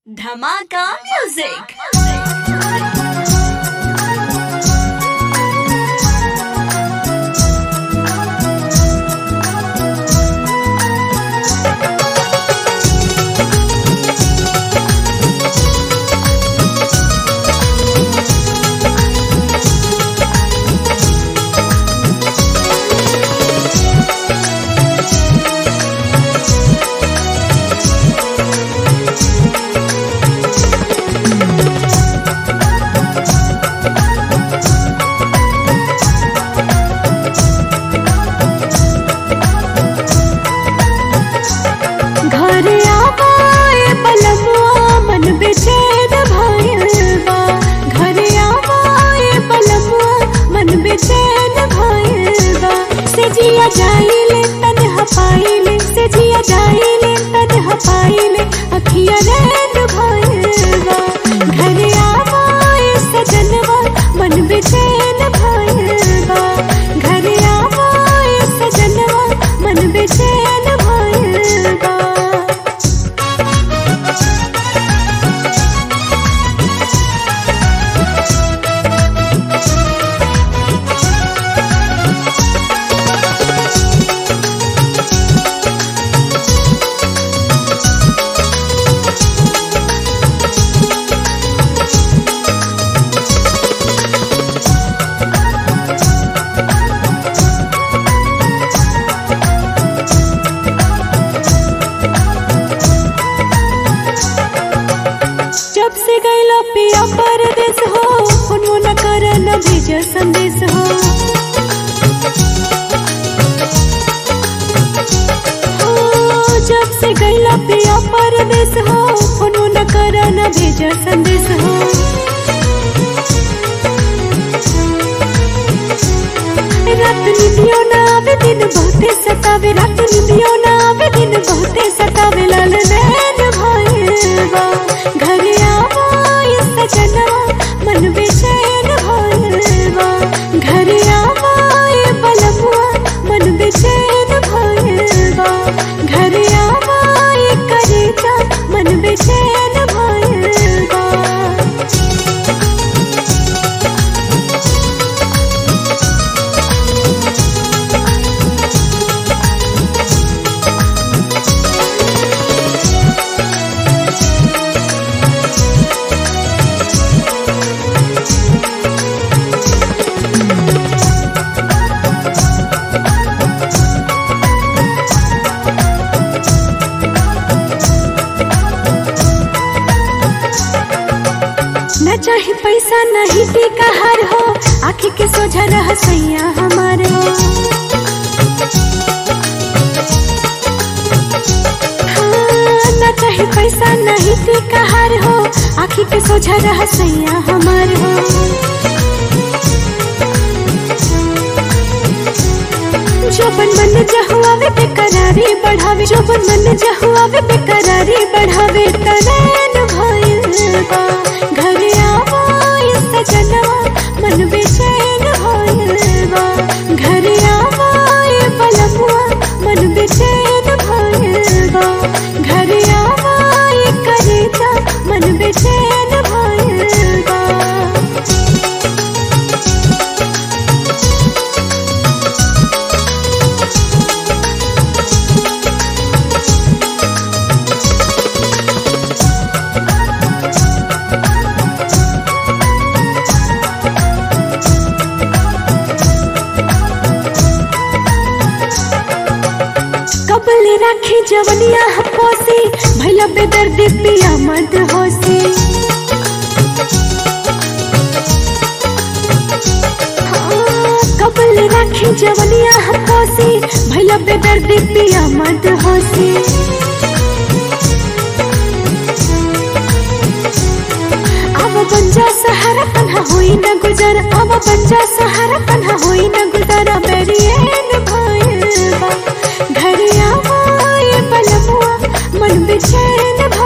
धमाका म्यूजिक। जिया जाइले तन्हा पाइले से जिया जाइले तन्हा पाइले अखिया रैन भाइलबा घर आवाए सजनवा मन बेचैन भाइलबा घर आवाए सजनवा मन बेचैन भाइलबा। जब से गैला पिया परदेस हो फोनो न कर न भेज संदेश हो जब से गैला पिया परदेस हो फोनो न कर न भेज संदेश हो। रात निंदियो ना आवे दिन बहुते सतावे रात निंदियो ना आवे दिन बहुते सतावे लाल नैन भाइलबा घर आवाए सजनवा मन बेचैन भाइलबा घर आवाए बलमुआ मन बेचैन भाइलबा घर आवाए करेजा मन बेचैन भाइलबा। न चाहे पैसा नहीं टीका हार हो आँखी के सोझा रह सैया हमार हो न चाहे पैसा नहीं टीका हार हो आँखी के सोझा रह सैया हमार हो। जोबन मन जहुआवे बेकरारी बढ़ावे जोबन मन जहुआवे बेकरारी बढ़ावे तनैन भाइलबा घर आवाए सजनवा मन बेचैन भाइलबा घर आवाए बलमुआ मन बेचैन भाइलबा घर आवाए करेजा मन बेचैन भाइलबा। कबले राखी जवनिया हपोसी भैया बेदर्दी पिया मत होसी कबले राखी जवनिया हपोसी भैया बेदर्दी पिया मत होसी। अब बंजा सहारा तन्हा होई न गुजर अब बंजा सहारा तन्हा होई न गुजर बेरियन भाइलबा घर आवाए बलमुआ मन बेचैन